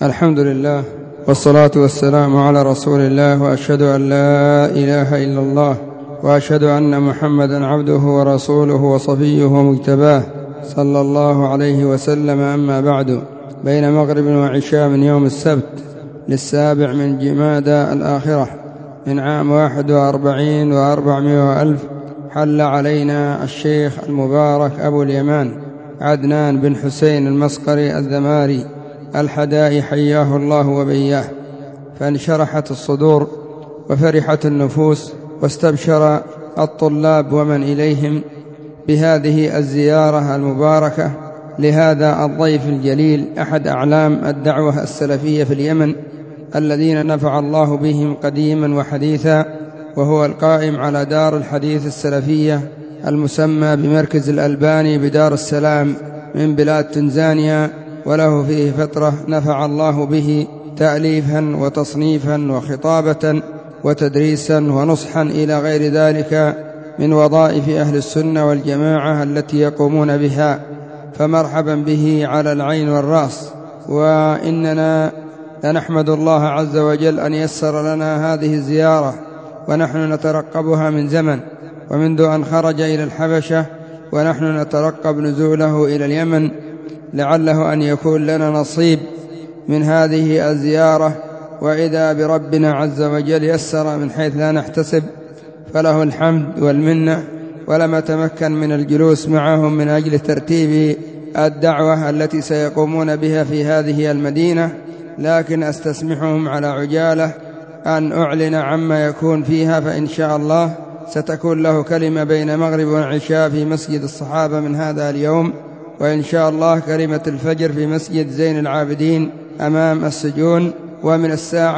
الحمد لله والصلاة والسلام على رسول الله، وأشهد أن لا إله إلا الله، وأشهد أن محمدا عبده ورسوله وصفيه ومجتباه صلى الله عليه وسلم. أما بعد، بين مغرب وعشاء من يوم السبت 7 من جمادى الآخرة من عام 41 و400 ألف، حل علينا الشيخ المبارك أبو اليمان عدنان بن حسين المسقري الذماري الحدائي حياه الله وبياه، فانشرحت الصدور وفرحت النفوس، واستبشر الطلاب ومن إليهم بهذه الزيارة المباركة لهذا الضيف الجليل، أحد أعلام الدعوة السلفية في اليمن الذين نفع الله بهم قديما وحديثا، وهو القائم على دار الحديث السلفية المسمى بمركز الألباني بدار السلام من بلاد تنزانيا، وله فيه فترة نفع الله به تأليفا وتصنيفا وخطابة وتدريسا ونصحا إلى غير ذلك من وظائف أهل السنة والجماعة التي يقومون بها، فمرحبا به على العين والرأس. وإننا لنحمد الله عز وجل أن يسر لنا هذه الزيارة، ونحن نترقبها من زمن، ومنذ أن خرج إلى الحبشة ونحن نترقب نزوله إلى اليمن، لعله أن يكون لنا نصيب من هذه الزيارة، وإذا بربنا عز وجل يسر من حيث لا نحتسب، فله الحمد والمنة. ولم أتمكن من الجلوس معهم من أجل ترتيب الدعوة التي سيقومون بها في هذه المدينة، لكن أستسمحهم على عجالة أن أعلن عما يكون فيها، فإن شاء الله ستكون له كلمة بين مغرب وعشاء في مسجد الصحابة من هذا اليوم، وإن شاء الله كلمة الفجر في مسجد زين العابدين أمام السجون، ومن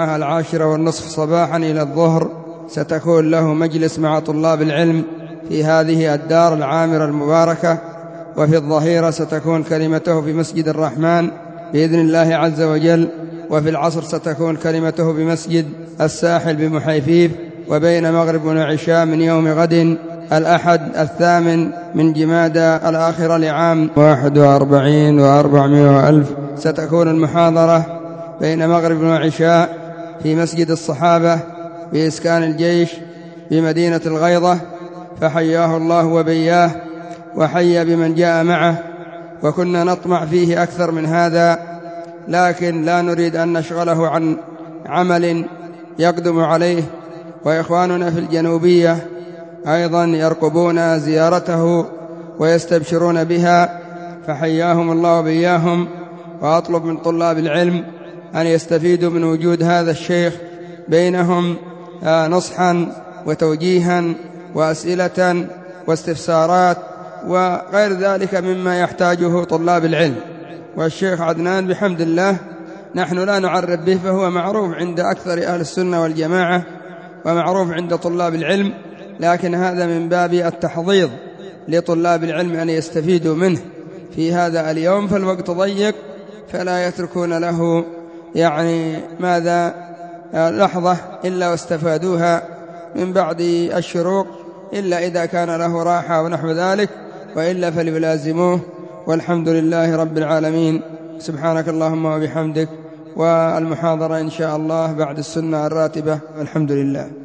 10:10 صباحا إلى الظهر ستكون له مجلس مع طلاب العلم في هذه الدار العامرة المباركة، وفي الظهيرة ستكون كلمته في مسجد الرحمن بإذن الله عز وجل، وفي العصر ستكون كلمته بمسجد الساحل بمحيفيف، وبين مغرب وعشاء من يوم غد الأحد 8 من جمادى الآخرة لعام 41 و400 ألف ستكون المحاضرة بين مغرب وعشاء في مسجد الصحابة بإسكان الجيش بمدينة الغيضة، فحياه الله وبياه وحي بمن جاء معه، وكنا نطمع فيه أكثر من هذا، لكن لا نريد أن نشغله عن عمل يقدم عليه، وإخواننا في الجنوبية أيضا يرقبون زيارته ويستبشرون بها، فحياهم الله وبياهم. وأطلب من طلاب العلم أن يستفيدوا من وجود هذا الشيخ بينهم نصحا وتوجيها وأسئلة واستفسارات وغير ذلك مما يحتاجه طلاب العلم. والشيخ عدنان بحمد الله نحن لا نعرف به، فهو معروف عند أكثر أهل السنة والجماعة ومعروف عند طلاب العلم، لكن هذا من باب التحضيض لطلاب العلم أن يستفيدوا منه في هذا اليوم، فالوقت ضيق، فلا يتركون له لحظة إلا واستفادوها من بعد الشروق، إلا إذا كان له راحة ونحو ذلك، وإلا فليلازموه. والحمد لله رب العالمين. سبحانك اللهم وبحمدك. والمحاضرة إن شاء الله بعد السنة الراتبة. الحمد لله.